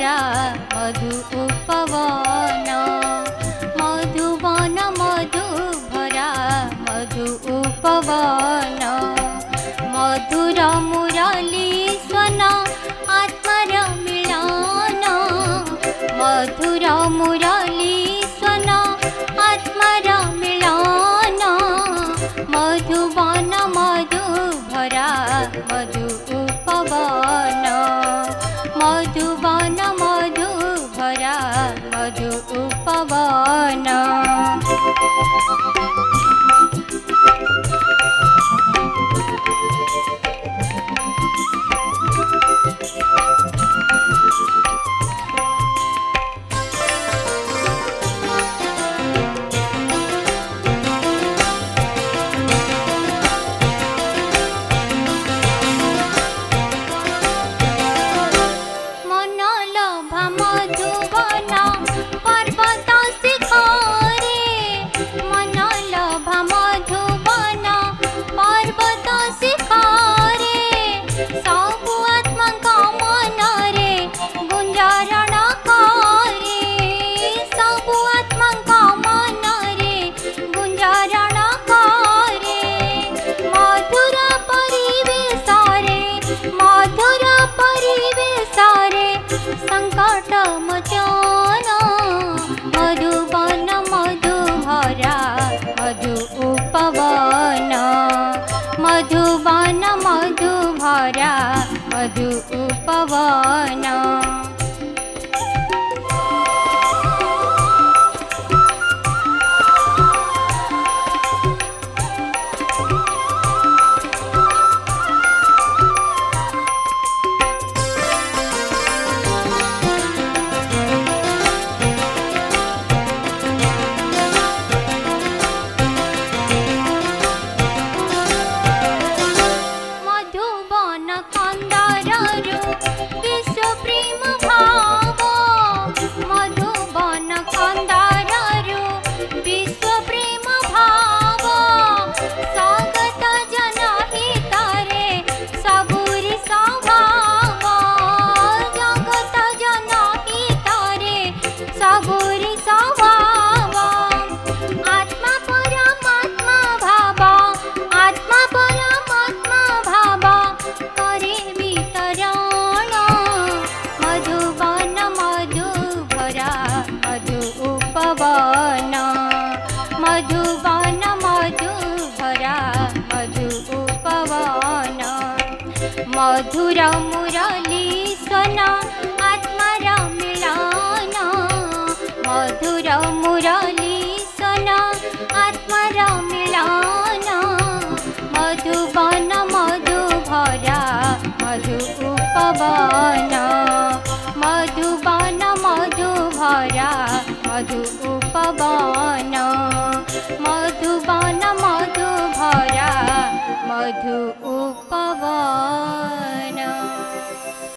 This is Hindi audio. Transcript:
भरा मधु उपवन, मधुबन मधु भरा मधु उपवन। मधुर मुरली स्वन आत्मार मिलन, मधुर मुरली स्वन आत्मार मिलन। मधुबन मधु भरा मधु उपवन, मधुबन मधु भरा मधु उपवन। संकट मोचन मधुबन मधु भरा मधु उपवन, मधुबन मधु भरा मधु उपवन। मधुबन मधु भरा मधु उपवन। मधुर मुरली स्वन आत्मार मिलन, मधुर मुरली स्वन आत्मार मिलन। मधुबन मधु भरा मधु उपवन, मधुबन मधु भरा मधु उपवन। मधुबन मधु भरा मधु उपवन।